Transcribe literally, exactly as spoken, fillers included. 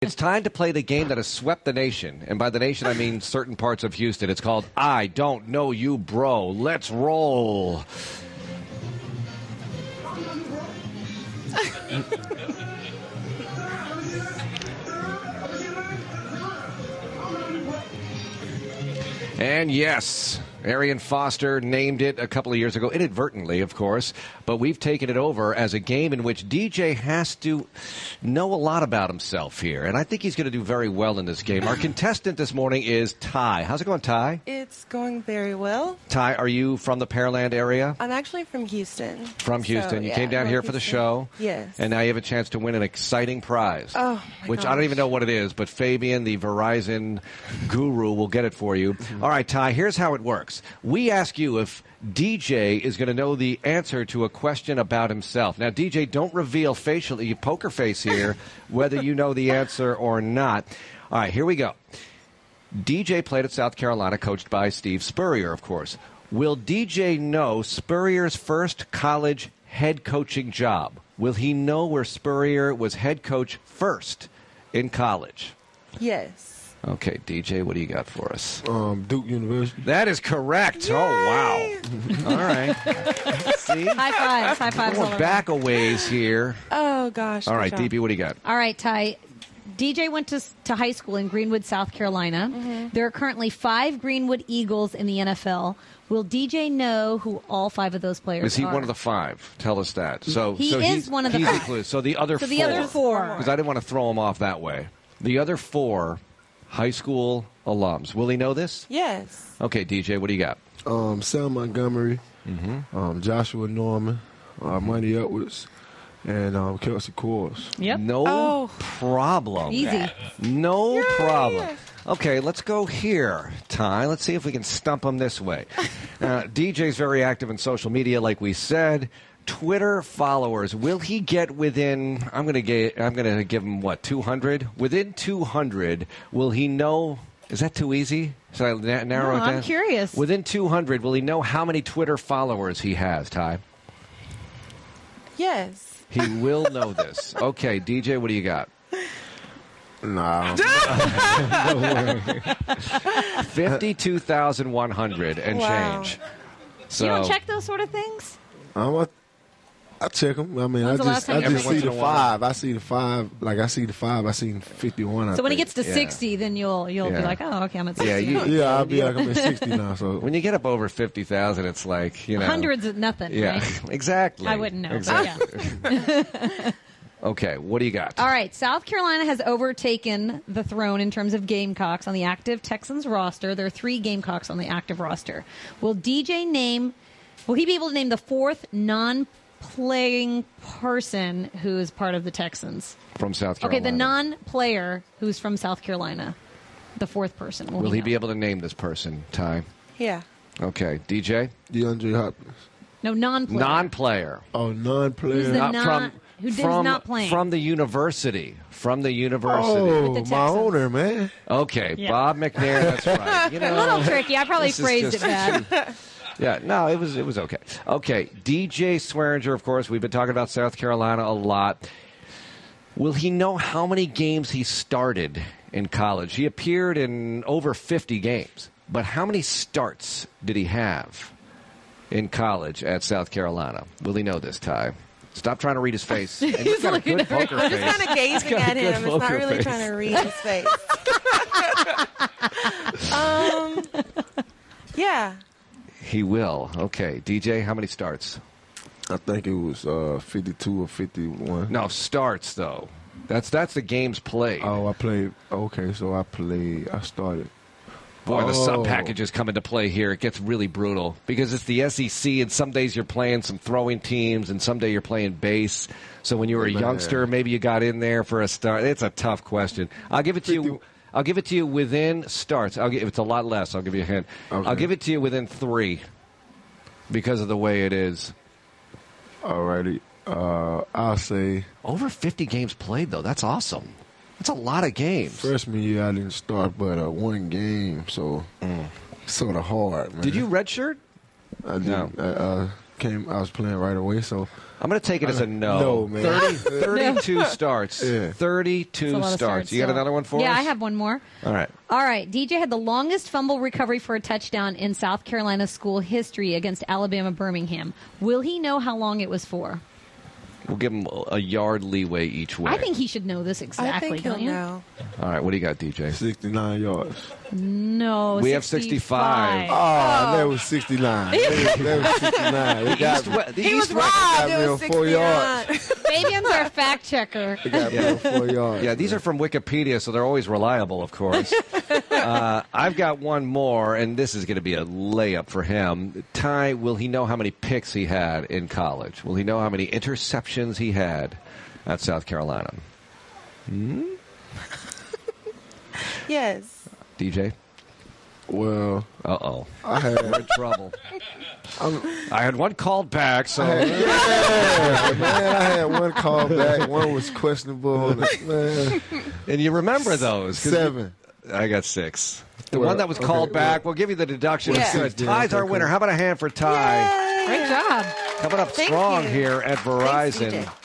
It's time to play the game that has swept the nation. And by the nation, I mean certain parts of Houston. It's called I Don't Know You, Bro. Let's roll. And yes, Arian Foster named it a couple of years ago, inadvertently, of course, but we've taken it over as a game in which D J has to know a lot about himself here, and I think he's going to do very well in this game. Our contestant this morning is Ty. How's it going, Ty? It's going very well. Ty, are you from the Pearland area? I'm actually from Houston. From Houston. So, you yeah, came down I'm here from for the Houston. show. Yes. And now you have a chance to win an exciting prize. Oh, my Which gosh. I don't even know what it is, but Fabian, the Verizon guru, will get it for you. All right, Ty, here's how it works. We ask you if D J is going to know the answer to a question about himself. Now, D J, don't reveal facially, poker face here, whether you know the answer or not. All right, here we go. D J played at South Carolina, coached by Steve Spurrier, of course. Will D J know Spurrier's first college head coaching job? Will he know where Spurrier was head coach first in college? Yes. Okay, D J, what do you got for us? Um, Duke University. That is correct. Yay! Oh, wow. All right. See? High fives. High fives. all Going around. back a ways here. Oh, gosh. All good right, job. D P, what do you got? All right, Ty. D J went to, to high school in Greenwood, South Carolina. Mm-hmm. There are currently five Greenwood Eagles in the N F L. Will D J know who all five of those players are? Is he one of the five? Tell us that. So He so is he's, one of the he's five. included. So the other So four. the other four. Because I didn't want to throw him off that way. The other four high school alums. Will he know this? Yes. Okay, D J, what do you got? Um, Sam Montgomery. Mm-hmm. Um, Joshua Norman. Uh, Money Edwards. And um, Kelsey Coors. Yep. No Oh. problem. Easy. No problem. Okay, let's go here, Ty. Let's see if we can stump him this way. Uh, D J's very active in social media, like we said. Twitter followers. Will he get within? I'm going to get. I'm going to give him what? two hundred. Within two hundred, will he know? Is that too easy? Should I na- narrow No, it down? I'm curious. Within two hundred, will he know how many Twitter followers he has, Ty? Yes. He will know this. Okay, D J, what do you got? Nah. fifty-two thousand one hundred and Wow. change. So, You don't check those sort of things? I'm a, I check them. I mean, I When's the last just, time I you just ever- see the Every once in a while. five. I see the five. Like, I see the five. I see fifty-one. I So when he think. gets to Yeah. sixty, then you'll you'll Yeah. be like, oh, okay, I'm at sixty. Yeah, you- Yeah, I'll be like, I'm at sixty now. So when you get up over fifty thousand, it's like, you know. Hundreds of nothing, Yeah, right? exactly. I wouldn't know, but Exactly. Okay, what do you got? All right, South Carolina has overtaken the throne in terms of Gamecocks on the active Texans roster. There are three Gamecocks on the active roster. Will D J name, will he be able to name the fourth non-playing person who is part of the Texans? From South Okay, Carolina. the non-player who's from South Carolina, the fourth person. Will, Will he know? be able to name this person, Ty? Yeah. Okay, D J? DeAndre Hopkins. No, non-player. Non-player. Oh, non-player. Who's the Not non- from, who is from, not playing. From the university. From the university. Oh, With the my Texans. owner, man. Okay, Yeah. Bob McNair, that's right. You know, A little tricky. I probably this is phrased just- it bad. Yeah, no, it was it was okay. Okay, D J Swearinger, of course, we've been talking about South Carolina a lot. Will he know how many games he started in college? He appeared in over fifty games, but how many starts did he have in college at South Carolina? Will he know this, Ty? Stop trying to read his face. And he's got a good poker I'm face. just kind of gazing got a at good him. It's not poker really face. trying to read his face. um, yeah. He will. Okay, D J, how many starts? I think it was uh, fifty-two or fifty-one. No, starts though. That's that's the games played. Oh, I played. Okay, so I played. I started. Boy, the Oh. sub packages come into play here. It gets really brutal because it's the S E C, and some days you're playing some throwing teams, and some day you're playing base. So when you were a Man. youngster, maybe you got in there for a start. It's a tough question. I'll give it to you. fifty I'll give it to you within starts. I'll give, if it's a lot less, I'll give you a hint. Okay. I'll give it to you within three because of the way it is. Alrighty. Uh, I'll say Over fifty games played, though. That's awesome. That's a lot of games. freshman year I didn't start, but uh, one game, so sort of hard, man. Did you redshirt? I did. No. Uh, uh, came. I was playing right away, so I'm going to take it as a no. No, man. thirty, thirty-two starts. Yeah. It's a thirty-two lot of starts. starts You got still. another one for yeah, us? I have one more. All right. All right. D J had the longest fumble recovery for a touchdown in South Carolina school history against Alabama Birmingham. Will he know how long it was for? We'll give him a yard leaway each way. I think he should know this exactly, I think he'll don't you? know. All right, what do you got, D J? sixty-nine yards. No, We have sixty-five. sixty-five. Oh, that was sixty-nine. That was, that was sixty-nine. They got, East, we- the He was East West- robbed. got me It was on four yards. sixty-nine. Fabian's our fact checker. they got me on four yards. Yeah, these are from Wikipedia, so they're always reliable, of course. uh, I've got one more, and this is going to be a layup for him. Ty, will he know how many picks he had in college? Will he know how many interceptions he had at South Carolina? Yes. D J? Well, Uh-oh. I had. We're in trouble. I'm, I had one called back, so... I had, yeah, man, I had one call back. One was questionable. Man, And you remember those. 'cause seven. I got six. The Well, one that was okay, called well- back, we'll give you the deduction. Yeah. It's good. Yeah, Ty's our okay, winner. cool. How about a hand for Ty? Yay. Great job. Coming up Thank strong you. here at Thanks, Verizon. D J.